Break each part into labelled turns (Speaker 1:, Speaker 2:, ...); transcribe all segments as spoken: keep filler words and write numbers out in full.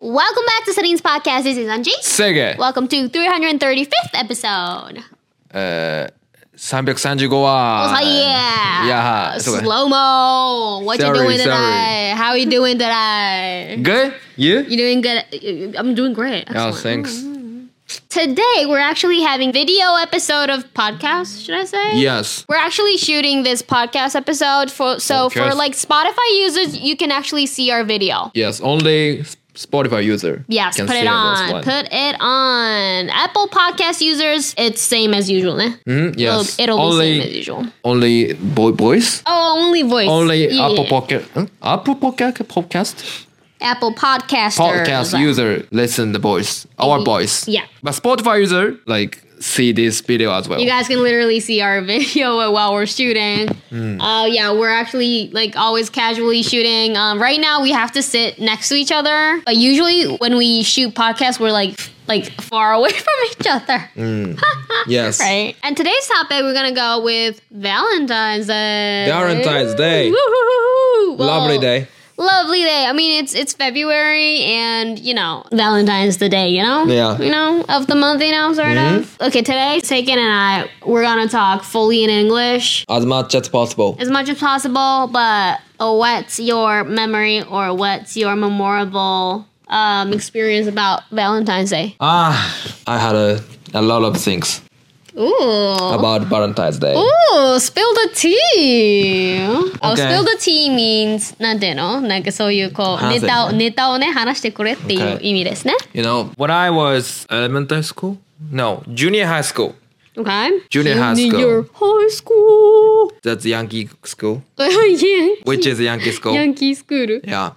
Speaker 1: Welcome back to Seren's podcast. This is Anji.
Speaker 2: Sege.
Speaker 1: Welcome to three hundred thirty-fifth episode.
Speaker 2: えー、さんびゃくさんじゅうご話。
Speaker 1: Oh yeah.
Speaker 2: Yeah.
Speaker 1: Slow mo. What
Speaker 2: Sorry,
Speaker 1: you doing
Speaker 2: sorry.
Speaker 1: today? How you doing today?
Speaker 2: Good? You?
Speaker 1: You doing good? I'm doing great.
Speaker 2: Oh,
Speaker 1: Excellent.
Speaker 2: thanks.
Speaker 1: Today we're actually having video episode of podcast. Should I say?
Speaker 2: Yes.
Speaker 1: We're actually shooting this podcast episode for so for
Speaker 2: Podcast.
Speaker 1: like Spotify users, you can actually see our video.
Speaker 2: Yes, only Spotify user.
Speaker 1: Yes,
Speaker 2: can
Speaker 1: put
Speaker 2: see
Speaker 1: it
Speaker 2: this
Speaker 1: on.
Speaker 2: one.
Speaker 1: Put it on. Apple Podcast users, it's same as usual. Eh?
Speaker 2: Mhm, yes.
Speaker 1: It'll, it'll
Speaker 2: only,
Speaker 1: be same as usual.
Speaker 2: Only vo- voice?
Speaker 1: Oh, only voice.
Speaker 2: Only
Speaker 1: Yeah.
Speaker 2: Apple Podcast. Huh? Apple Podcast? Podcast?
Speaker 1: Apple Podcasters.
Speaker 2: Podcast user listen the voice. Our voice.
Speaker 1: Yeah.
Speaker 2: But Spotify user, like, see this video as well.
Speaker 1: You guys can literally see our video while we're shooting.
Speaker 2: Mm.
Speaker 1: Uh, yeah, we're actually like always casually shooting. Um, right now we have to sit next to each other. But usually when we shoot podcasts, we're like like far away from each other.
Speaker 2: Yes.
Speaker 1: Right. And today's topic, we're gonna go with Valentine's Day.
Speaker 2: Valentine's Day.
Speaker 1: Woo-hoo-hoo-hoo.
Speaker 2: Lovely
Speaker 1: Well,
Speaker 2: day.
Speaker 1: Lovely day. I mean, it's it's February, and you know, Valentine's the day. You know,
Speaker 2: Yeah.
Speaker 1: you know, of the month. You know, sort of. Okay, today, Seiken and I, we're gonna talk fully in English
Speaker 2: As much as possible.
Speaker 1: as much as possible. But uh, what's your memory or what's your memorable um, experience about Valentine's Day?
Speaker 2: Ah, I had a, a lot of things
Speaker 1: Ooh.
Speaker 2: about Valentine's Day.
Speaker 1: Ooh, spill the tea. Oh,
Speaker 2: Okay.
Speaker 1: spill the tea means なんていうの？なんかそういうこう
Speaker 2: 話せ
Speaker 1: ネタをネタをね話してくれっていう
Speaker 2: Okay.
Speaker 1: 意味ですね。
Speaker 2: You know, when I was elementary school? No, junior high school.
Speaker 1: Okay.
Speaker 2: Junior high school.
Speaker 1: Junior high school.
Speaker 2: That's Yankee school,
Speaker 1: Yankee.
Speaker 2: which is Yankee school.
Speaker 1: Yankee school.
Speaker 2: Yeah.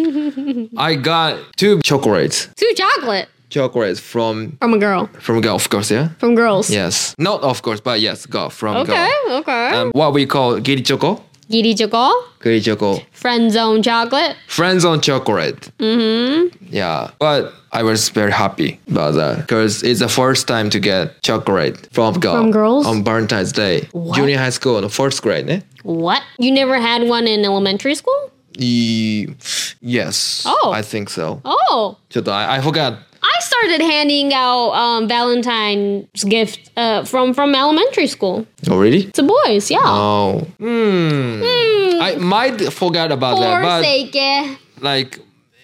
Speaker 2: I got two chocolates.
Speaker 1: Two chocolate
Speaker 2: Chocolates from
Speaker 1: from a girl.
Speaker 2: from girl, of course, yeah?
Speaker 1: From girls.
Speaker 2: Yes. Not of course, but yes, girl, from
Speaker 1: Okay.
Speaker 2: girl.
Speaker 1: Okay.
Speaker 2: Um, what we call giri choco.
Speaker 1: Giri choco.
Speaker 2: Giri choco.
Speaker 1: Friend zone chocolate.
Speaker 2: Friends on chocolate.
Speaker 1: Mm-hmm.
Speaker 2: Yeah. But I was very happy about that because it's the first time to get chocolate from girl.
Speaker 1: From girls?
Speaker 2: On Valentine's Day.
Speaker 1: What?
Speaker 2: Junior high school, the first grade, eh?
Speaker 1: What? You never had one in elementary school?
Speaker 2: E- yes.
Speaker 1: Oh.
Speaker 2: I think so.
Speaker 1: Oh.
Speaker 2: ちょっと I, I forgot.
Speaker 1: I started handing out um, Valentine's gift uh, from from elementary school
Speaker 2: Oh, really?
Speaker 1: to boys. Yeah.
Speaker 2: Oh. Hmm.
Speaker 1: Hmm.
Speaker 2: I might forget about
Speaker 1: Poor
Speaker 2: that, but
Speaker 1: Seike.
Speaker 2: like,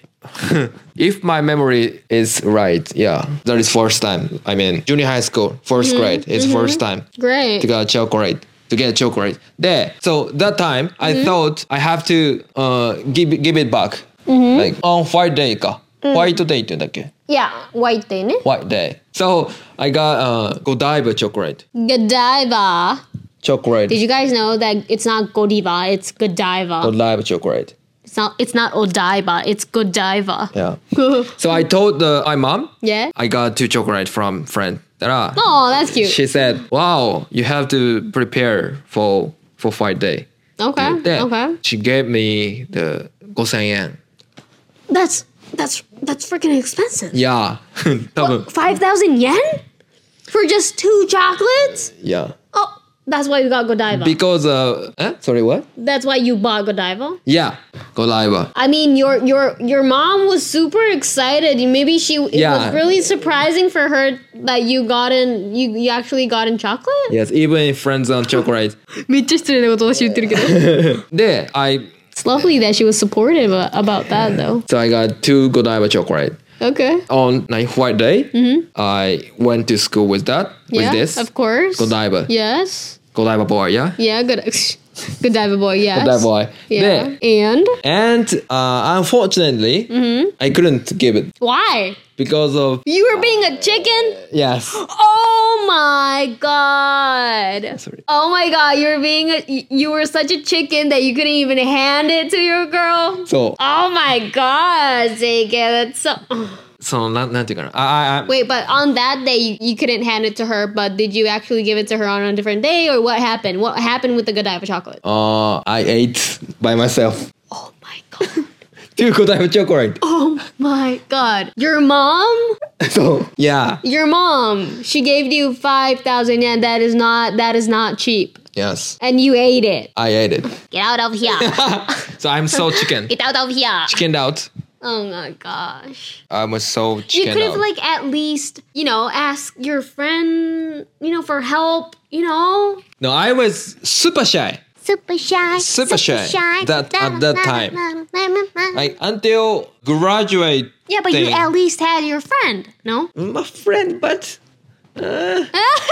Speaker 2: if my memory is right, yeah, that is first time. I mean, junior high school, 1st grade is first time
Speaker 1: Great.
Speaker 2: to get chocolate. To get chocolate. There. So that time, I thought I have to uh, give give it back. Like on white day か。White day って言うんだっけ
Speaker 1: Yeah. White day, ne?
Speaker 2: White day. So I got uh, Godiva chocolate.
Speaker 1: Godiva.
Speaker 2: Chocolate.
Speaker 1: Did you guys know that it's not Godiva, it's Godiva.
Speaker 2: Godiva chocolate.
Speaker 1: It's not it's not Odaiba, it's Godiva.
Speaker 2: Yeah. So I told the, my mom,
Speaker 1: Yeah?
Speaker 2: I got two chocolate from friend. だから、
Speaker 1: Oh, that's cute.
Speaker 2: she said, wow, you have to prepare for, for white day.
Speaker 1: Okay.
Speaker 2: で、
Speaker 1: Okay.
Speaker 2: she gave me the ごせんえん.
Speaker 1: That's that's that's freaking expensive.
Speaker 2: Yeah. 多分
Speaker 1: Five thousand yen? For just two chocolates?
Speaker 2: Yeah.
Speaker 1: Oh, that's why you got Godiva.
Speaker 2: Because, uh, eh? Sorry, what?
Speaker 1: That's why you bought Godiva?
Speaker 2: Yeah. Godiva.
Speaker 1: I mean, your your your mom was super excited. Maybe she it
Speaker 2: Yeah.
Speaker 1: was really surprising for her that you got in you, you actually got in chocolate.
Speaker 2: Yes, even in friends on chocolate.
Speaker 1: めっちゃ失礼なことを言ってるけど。
Speaker 2: で、I,
Speaker 1: It's lovely that she was supportive uh, about that though.
Speaker 2: so I got two Godiva chocolate.
Speaker 1: Okay.
Speaker 2: On like white day, I went to school with that, with
Speaker 1: Yeah,
Speaker 2: this.
Speaker 1: of course.
Speaker 2: Godiva.
Speaker 1: Yes.
Speaker 2: Godiva boy, yeah?
Speaker 1: Yeah, good. Godiva boy, yes.
Speaker 2: Godiva boy.
Speaker 1: Yeah.
Speaker 2: There.
Speaker 1: And
Speaker 2: And uh, unfortunately, I couldn't give it
Speaker 1: why?
Speaker 2: because of,
Speaker 1: You were being a chicken?
Speaker 2: yes.
Speaker 1: Oh my god.
Speaker 2: Sorry.
Speaker 1: Oh my god, you were being a, you were such a chicken that you couldn't even hand it to your girl.
Speaker 2: So,
Speaker 1: Oh my god, Seike, that's so...
Speaker 2: その、なん、なんていうかな。I, I, I,
Speaker 1: Wait, but on that day you, you couldn't hand it to her, but did you actually give it to her on a different day, or what happened? What happened with the Godiva chocolate?
Speaker 2: uh, I ate by myself
Speaker 1: Oh my god.
Speaker 2: two Godiva chocolate.
Speaker 1: Oh my god. Your mom?
Speaker 2: So, yeah.
Speaker 1: Your mom, she gave you five thousand yen. That is not that is not cheap.
Speaker 2: Yes.
Speaker 1: And you ate it.
Speaker 2: I ate it.
Speaker 1: Get out of here.
Speaker 2: So I'm so chicken.
Speaker 1: Get out of here.
Speaker 2: Chickened out.
Speaker 1: Oh my gosh.
Speaker 2: I was so
Speaker 1: You
Speaker 2: chicken
Speaker 1: could have
Speaker 2: out.
Speaker 1: like at least, you know, ask your friend, you know, for help, you know?
Speaker 2: No, I was super shy.
Speaker 1: Super shy.
Speaker 2: Super shy. That at that time. Like until graduate.
Speaker 1: Yeah, but you
Speaker 2: thing.
Speaker 1: at least had your friend, no?
Speaker 2: My friend, but uh,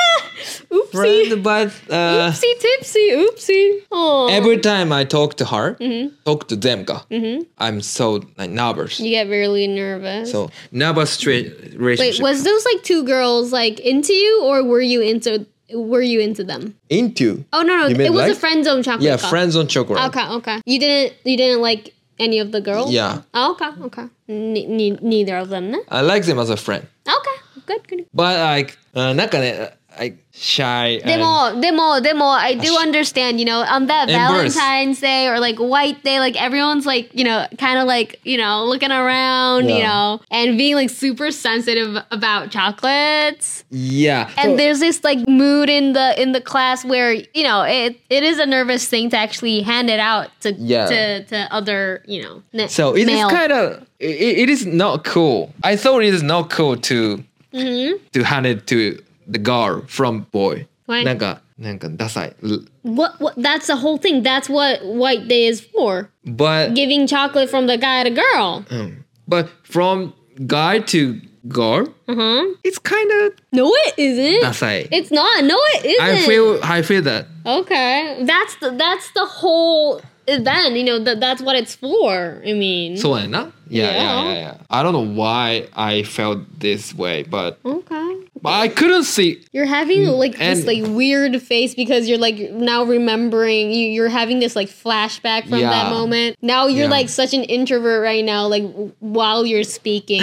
Speaker 1: Oopsie.
Speaker 2: friend, but uh,
Speaker 1: Oopsie tipsy. Oopsie. Oh.
Speaker 2: every time I talk to her,
Speaker 1: Mm-hmm.
Speaker 2: talk to them, ka, I'm so like nervous.
Speaker 1: You get really nervous.
Speaker 2: So nervous straight
Speaker 1: Wait,
Speaker 2: relationship.
Speaker 1: was those like two girls like into you, or were you into were you into them?
Speaker 2: Into?
Speaker 1: Oh no, no,
Speaker 2: You
Speaker 1: it
Speaker 2: mean
Speaker 1: was
Speaker 2: like?
Speaker 1: a friend zone chocolate.
Speaker 2: Yeah,
Speaker 1: cup.
Speaker 2: friends on chocolate.
Speaker 1: Okay, okay. You didn't you didn't like any of the girls?
Speaker 2: Yeah.
Speaker 1: Oh, okay, okay. Ne- ne- neither of them, ne?
Speaker 2: I like them as a friend,
Speaker 1: Okay, good, good.
Speaker 2: but like, uh, なんかね, like shy.
Speaker 1: で
Speaker 2: and-
Speaker 1: も、でも、でも、I do understand, you know, on that
Speaker 2: Embarrassed.
Speaker 1: Valentine's Day or like White Day, like everyone's like, you know, kind of like, you know, looking around, you
Speaker 2: Yeah.
Speaker 1: know, and being like super sensitive about chocolates.
Speaker 2: Yeah.
Speaker 1: And
Speaker 2: So-
Speaker 1: there's this like mood in the in the class where, you know, it it is a nervous thing to actually hand it out to
Speaker 2: Yeah.
Speaker 1: to, to other, you know, ne-
Speaker 2: So it is
Speaker 1: male.
Speaker 2: kind of it, it is not cool. I thought it is not cool to
Speaker 1: Mm-hmm.
Speaker 2: to hand it to the girl from boy.
Speaker 1: Why?
Speaker 2: なんかなんかダサい. L-
Speaker 1: What what that's the whole thing. That's what White Day is for.
Speaker 2: But
Speaker 1: Giving chocolate from the guy to girl.
Speaker 2: um, but from guy to girl,
Speaker 1: Uh-huh.
Speaker 2: it's kind of
Speaker 1: No, it isn't.
Speaker 2: ダサい.
Speaker 1: It's not. No, it isn't.
Speaker 2: I feel I feel that.
Speaker 1: Okay. That's the that's the whole event. You know, that that's what it's for. I mean.
Speaker 2: そうやな? Yeah, yeah,
Speaker 1: Yeah.
Speaker 2: yeah, yeah. I don't know why I felt this way, but,
Speaker 1: Okay.
Speaker 2: but I couldn't see.
Speaker 1: You're having like this
Speaker 2: And-
Speaker 1: like weird face because you're like now remembering you you're having this like flashback from that
Speaker 2: Yeah.
Speaker 1: moment. Now you're
Speaker 2: Yeah.
Speaker 1: like such an introvert right now, like w- while you're speaking.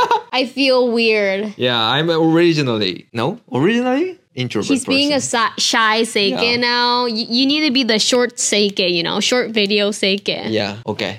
Speaker 1: I feel weird.
Speaker 2: Yeah, I'm originally no originally introvert.
Speaker 1: He's being a
Speaker 2: person.
Speaker 1: si- shy seike
Speaker 2: Yeah.
Speaker 1: now. You, you need to be the short seike, you know, short video seike.
Speaker 2: Yeah. Okay.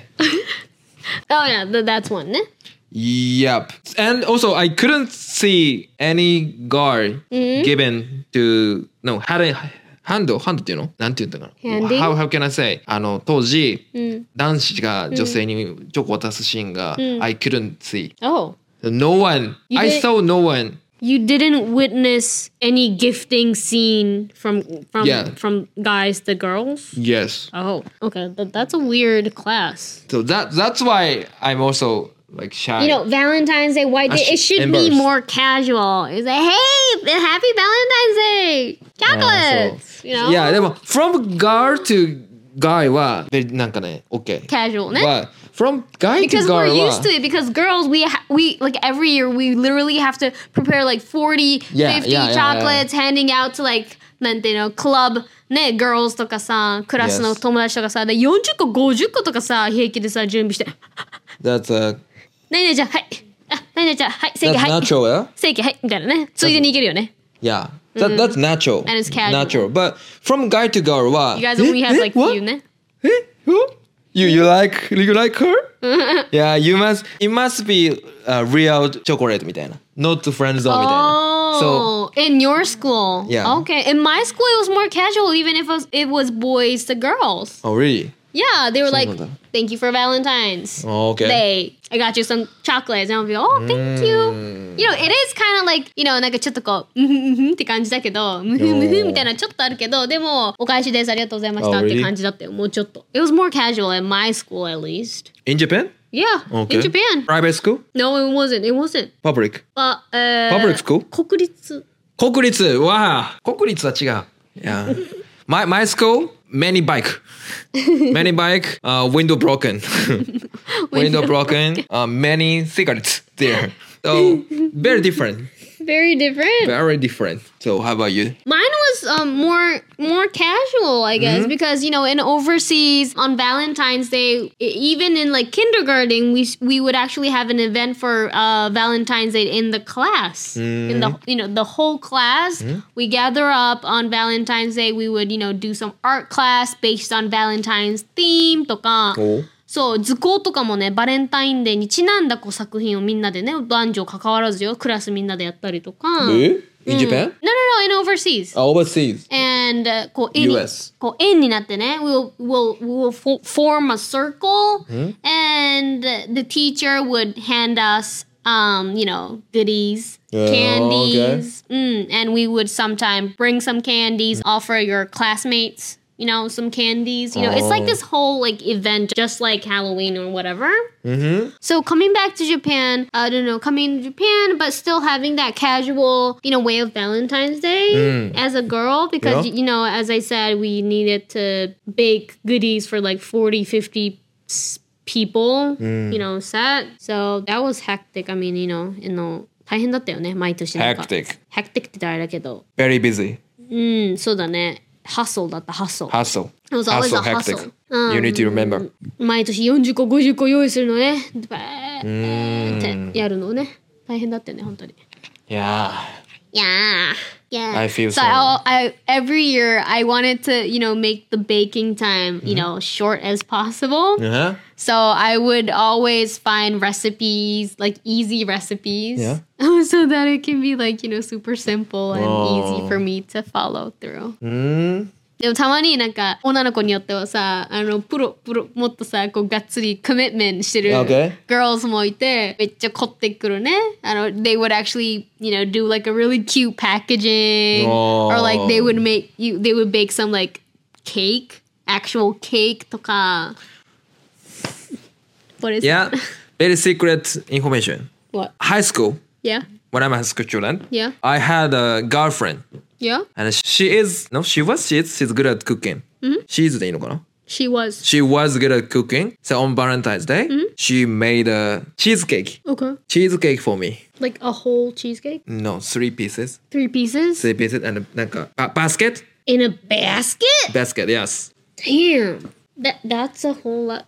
Speaker 1: Oh yeah, th- that's one. Ne?
Speaker 2: Yep. And also, I couldn't see any guard given to no hand hand hand っていうのなんて言うんだかな
Speaker 1: Handing?
Speaker 2: How how can I say あの当時、男子が女性にチョコを渡すシーンが、I couldn't see.
Speaker 1: Oh.
Speaker 2: No one.
Speaker 1: You
Speaker 2: I
Speaker 1: did-
Speaker 2: saw no one.
Speaker 1: You didn't witness any gifting scene from from
Speaker 2: Yeah.
Speaker 1: from guys to girls?
Speaker 2: Yes.
Speaker 1: Oh, okay. Th- that's a weird class.
Speaker 2: So that that's why I'm also like shy.
Speaker 1: You know, Valentine's Day, White Day,
Speaker 2: Ash-
Speaker 1: it should
Speaker 2: embarrassed.
Speaker 1: be more casual. It's like, hey, happy Valentine's Day! Chocolates! You know?
Speaker 2: Yeah, でも from girl to guy はなんかね OK.
Speaker 1: Casual, ne?
Speaker 2: But from guy
Speaker 1: Because
Speaker 2: to girl
Speaker 1: we're
Speaker 2: は
Speaker 1: used to it. Because girls, we ha- we like every year we literally have to prepare like forty,
Speaker 2: Yeah,
Speaker 1: fifty
Speaker 2: yeah, yeah,
Speaker 1: chocolates, handing out to like なんていうの club ね girls とかさクラスの
Speaker 2: Yes.
Speaker 1: 友達とかさでよんじゅっこごじゅっことかさ平気でさ準備して
Speaker 2: That's a
Speaker 1: 何々ちゃんはいあ何々ちゃんはい正
Speaker 2: that's
Speaker 1: 規はい
Speaker 2: natural, yeah?
Speaker 1: 正規はいみたいなねついでにいけるよね
Speaker 2: Yeah. That, that's natural.
Speaker 1: And it's casual.
Speaker 2: Natural. But from guy to girl は
Speaker 1: You guys only have like
Speaker 2: what?
Speaker 1: few ね
Speaker 2: Eh? Who? You you like you like her? Yeah, you must it must be a real chocolate みたいな not friend zone みたいな So
Speaker 1: Oh, in your school?
Speaker 2: Yeah.
Speaker 1: Okay. In my school, it was more casual, even if it was, it was boys to girls.
Speaker 2: oh really?
Speaker 1: Yeah, they were like,
Speaker 2: そうなんだ。
Speaker 1: "Thank you for Valentine's
Speaker 2: Oh, okay.
Speaker 1: Day. I got you some chocolates." And I'll be, "Oh, thank you."
Speaker 2: Mm.
Speaker 1: You know, it is kind of like, you know, なんかちょっとこう、うんふんうんふんって感じだけど、うんふんうんふんみたいなちょっとあるけど、でもお返しですありがとうございました
Speaker 2: Oh,
Speaker 1: って
Speaker 2: really?
Speaker 1: 感じだったよ。もうちょっと。It was more casual in my school, at least.
Speaker 2: In Japan?
Speaker 1: Yeah,
Speaker 2: Okay.
Speaker 1: in Japan.
Speaker 2: Private school?
Speaker 1: No, it wasn't. It wasn't.
Speaker 2: Public?
Speaker 1: あ、えー
Speaker 2: Public school?
Speaker 1: 国立。
Speaker 2: 国立わあ国立は違う Yeah. my, my school, many bike. Many bike, uh, window broken. window broken, uh, many cigarettes there. So, very different.
Speaker 1: Very different.
Speaker 2: Very different. So, how about you?
Speaker 1: Mine was um, more more casual, I guess, because you know, in overseas on Valentine's Day, e- even in like kindergarten, we s- we would actually have an event for uh, Valentine's Day in the class, in the you know the whole class. We gather up on Valentine's Day. We would you know do some art class based on Valentine's theme とか。
Speaker 2: お
Speaker 1: そう図工とかもねバレンタインデーにちなんだこう作品をみんなでね男女関わらずよクラスみんなでやったりとか。
Speaker 2: え in Japan?
Speaker 1: No, no, no, in overseas.
Speaker 2: Oh, overseas.
Speaker 1: And uh, こう円に
Speaker 2: U S.
Speaker 1: こう円になってね we'll, we'll, we'll fo- form a circle and the teacher would hand us um, you know, goodies,
Speaker 2: Oh,
Speaker 1: candies. Mm, and we would sometimes bring some candies, offer your classmates, you know, some candies. You know, it's like
Speaker 2: Oh.
Speaker 1: this whole like event just like Halloween or whatever.
Speaker 2: Mm-hmm.
Speaker 1: So coming back to Japan, I don't know, coming to Japan, but still having that casual, you know, way of Valentine's Day as a girl because,
Speaker 2: Yeah.
Speaker 1: you know, as I said, we needed to bake goodies for like forty, fifty s- people, you know, set. So that was hectic. I mean, you know, you know, 大変だったよね、毎年なんか。
Speaker 2: Hectic.
Speaker 1: Hectic って言ったらあれだけど。
Speaker 2: Very busy.
Speaker 1: うん、そうだね。Hustle だった、hustle.
Speaker 2: Hustle.
Speaker 1: It was always
Speaker 2: Hustle,
Speaker 1: a hustle.
Speaker 2: hectic. You need to remember.
Speaker 1: 毎年よんじゅっこ、ごじゅっこ用意するのね。バーってやるのね。大変だったよね、本当に。
Speaker 2: Yeah.
Speaker 1: Yeah. Yeah.
Speaker 2: I feel
Speaker 1: so.
Speaker 2: so.
Speaker 1: I, I, every year I wanted to, you know, make the baking time, you know, short as possible.
Speaker 2: Uh-huh.
Speaker 1: So I would always find recipes, like easy recipes.
Speaker 2: Yeah.
Speaker 1: So that it can be like, you know, super simple and
Speaker 2: Oh.
Speaker 1: easy for me to follow through.
Speaker 2: Mm.
Speaker 1: でもたまになんか女の子によってはさあのプロプロもっとさこうがっつりコミットメントしてる
Speaker 2: Okay.
Speaker 1: girls もいてめっちゃ凝ってくるねあの they would actually you know do like a really cute packaging
Speaker 2: Oh.
Speaker 1: or like they would make you they would bake some like cake actual cake とか what is
Speaker 2: Yeah.
Speaker 1: that?
Speaker 2: Very secret information.
Speaker 1: What?
Speaker 2: High school,
Speaker 1: Yeah.
Speaker 2: when I'm a high school student,
Speaker 1: Yeah.
Speaker 2: I had a girlfriend.
Speaker 1: Yeah.
Speaker 2: And she is, no, she was, she is, she's good at cooking. She's でいいのかな?
Speaker 1: She was.
Speaker 2: She was good at cooking. So on Valentine's Day, she made a cheesecake.
Speaker 1: Okay.
Speaker 2: Cheesecake for me.
Speaker 1: Like a whole cheesecake?
Speaker 2: No, three pieces.
Speaker 1: Three pieces?
Speaker 2: Three pieces and なんか ba- basket?
Speaker 1: In a basket?
Speaker 2: Basket, yes.
Speaker 1: Damn. That that's a whole lot.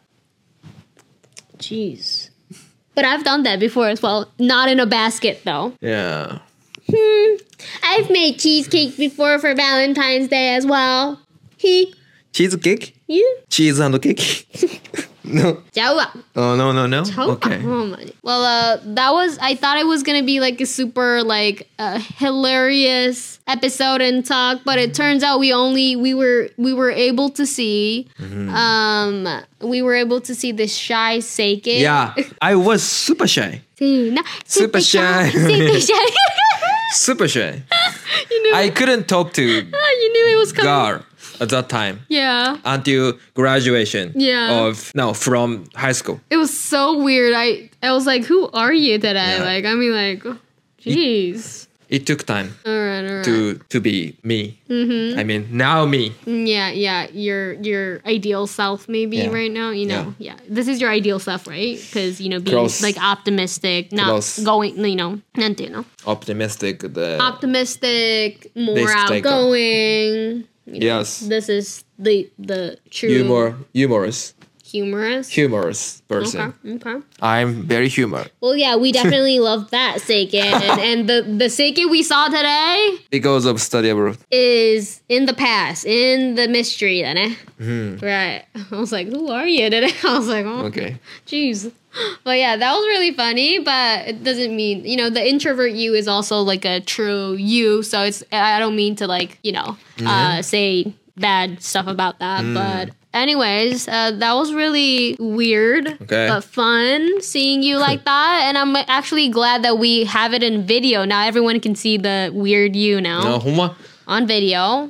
Speaker 1: Jeez. But I've done that before as well. Not in a basket though.
Speaker 2: Yeah.
Speaker 1: Hmm. I've made cheesecake before for Valentine's Day as well. He.
Speaker 2: Cheesecake?
Speaker 1: You?
Speaker 2: Cheese and cake? No.
Speaker 1: ちゃうわ。
Speaker 2: Oh, no, no, no.
Speaker 1: ちゃうわ。
Speaker 2: Okay.
Speaker 1: ほんまに。Well, uh, that was, I thought it was gonna be like a super, like, uh, hilarious episode and talk, but it turns out we only, we were, we were able to see, um, we were able to see this shy Seike.
Speaker 2: Yeah. I was super shy.
Speaker 1: せーの
Speaker 2: Super shy.
Speaker 1: Super shy.
Speaker 2: Super shy.
Speaker 1: You knew,
Speaker 2: I couldn't talk to
Speaker 1: you knew it was coming.
Speaker 2: girl at that time
Speaker 1: Yeah.
Speaker 2: until graduation
Speaker 1: Yeah.
Speaker 2: of, no, from high school.
Speaker 1: It was so weird. I I was like, who are you today?
Speaker 2: Yeah.
Speaker 1: Like, I mean, like, jeez.
Speaker 2: It took time
Speaker 1: All right, all right.
Speaker 2: to to be me. I mean, now me.
Speaker 1: Yeah, yeah. Your your ideal self, maybe
Speaker 2: Yeah.
Speaker 1: right now. You know, yeah. This is your ideal self, right? Because you know, being
Speaker 2: Close.
Speaker 1: like optimistic, not
Speaker 2: Close.
Speaker 1: going. You know, なんていうの?
Speaker 2: Optimistic. The
Speaker 1: Optimistic, more
Speaker 2: Risk-taker.
Speaker 1: outgoing. You know,
Speaker 2: Yes.
Speaker 1: This is the the true
Speaker 2: humor, humorous,
Speaker 1: humorous.
Speaker 2: humorous person.
Speaker 1: Okay. Okay.
Speaker 2: I'm very humor
Speaker 1: Well, yeah, we definitely love that Seike, and, and the the Seike we saw today
Speaker 2: because of study abroad.
Speaker 1: is in the past, in the mystery, だね.
Speaker 2: Hmm.
Speaker 1: Right. I was like, who are you today? I was like, oh,
Speaker 2: Okay.
Speaker 1: jeez. But yeah, that was really funny, but it doesn't mean, you know, the introvert you is also like a true you. So it's, I don't mean to like, you know, uh, say bad stuff about that. But anyways, uh, that was really weird,
Speaker 2: Okay.
Speaker 1: but fun seeing you like that. And I'm actually glad that we have it in video. Now everyone can see the weird you now
Speaker 2: No, ほんま?
Speaker 1: on video.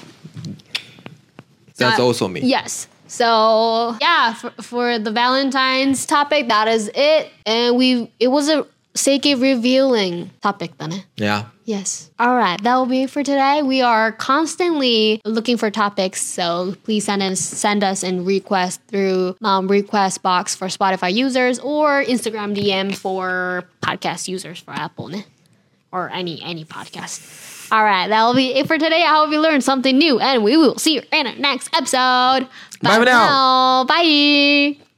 Speaker 2: That's
Speaker 1: Uh,
Speaker 2: also me.
Speaker 1: Yes. So yeah, for, for the Valentine's topic, that is it. And we it was a Seike revealing topic, だね.
Speaker 2: Yeah.
Speaker 1: Yes. All right, that will be it for today. We are constantly looking for topics, so please send us send us in request through um, request box for Spotify users or Instagram D M for podcast users for Apple, ね? Or any any podcast. All right, that will be it for today. I hope you learned something new, and we will see you in our next episode.
Speaker 2: Bye for now.
Speaker 1: Bye.